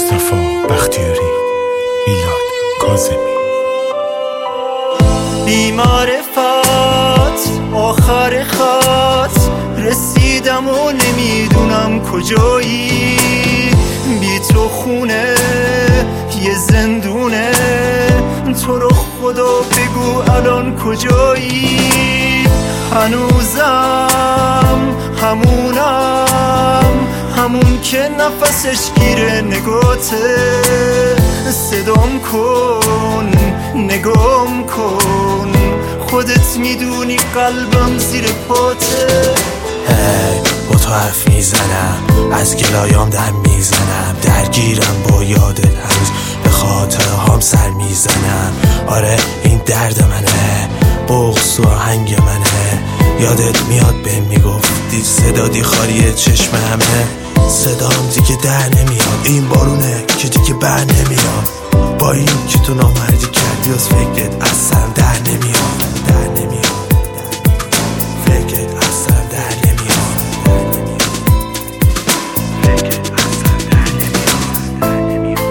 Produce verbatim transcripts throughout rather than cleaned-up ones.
مصطفی بختیاری، میلاد کاظمی. بی‌معرفت آخر خط رسیدم و نمیدونم کجایی، بی تو خونه یه زندونه، تو رو خدا بگو الان کجایی. هنوزم همونم، همون که نفسش گیره نگاته، صدام کن نگام کن، خودت میدونی قلبم زیر پاته. هی با تو حرف میزنم، از گلایام دم میزنم، درگیرم با یادت هنوز به خاطره هام سر میزنم. آره این درد منه، بغض و آهنگ منه، یادت میاد به میگفتی صدا دی خالی چشم همه، صدام دیگه در نمیاد، این بارونه که دیگه بر نمیاد، با این که تو نامردی کردی از فکرت اصلا در نمیاد، در نمیاد فکرت اصلا در نمیاد، فکرت اصلا در نمیاد، در نمیاد.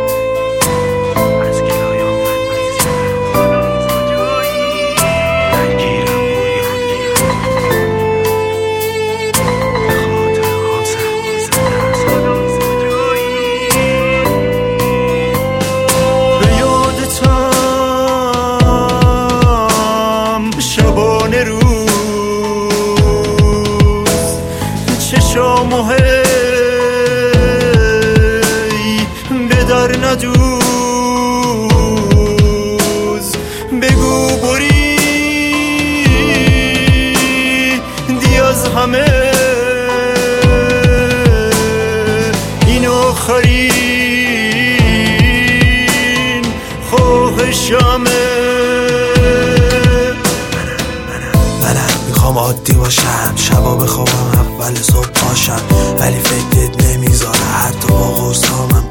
از گلایام در میزنم، درگیرم با یادگیرم، به خاطر هم سر میزنم. به یادتم شبانه روز، چشام و هی به در ندوز، بگو بریدی از همه این آخرین خواهشمه. منم میخوام عادی باشم، شبا بخوابم اول صبح پاشم، ولی فکرت نمیذاره حتی با قرصامم